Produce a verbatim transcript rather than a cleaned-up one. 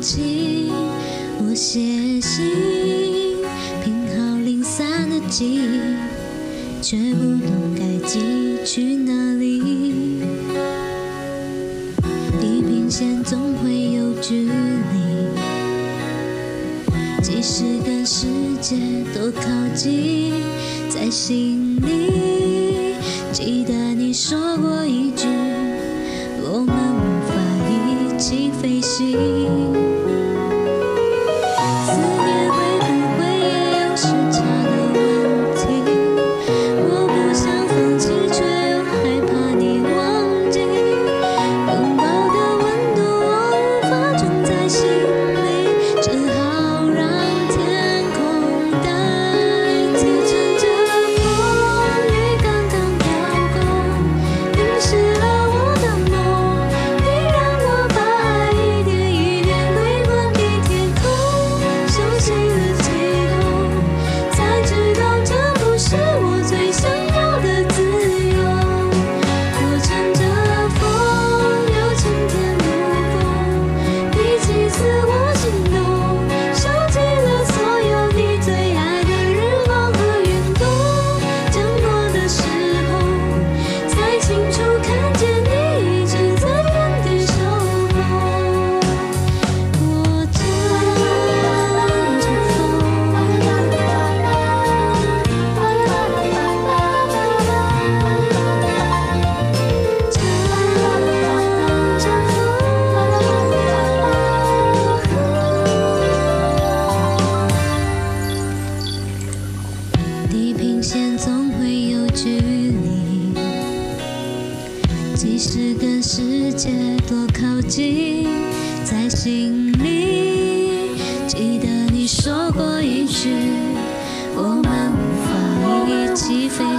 情，我写信拼好零散的记忆，却不懂该寄去哪里。地平线总会有距离，即使跟世界多靠近，在心里记得你说过一句，我们无法一起飞行。思念会不会也有时差的问题？我不想放弃，却又害怕你忘记。拥抱的温度我无法种在心里，只好让天空代替。趁着风雨刚刚飘过，淋湿了我的梦，你让我把爱一点一点归还给天空。熟悉了气候，才知道这不是我最想要的自由。我乘着风，有晴天如风，一起自我心动，收集了所有你最爱的日光和云朵。降落的时候，才清楚看见你一直在原地守候。我乘着地平线总会有距离，即使跟世界多靠近，在心里记得你说过一句，我们无法一起飞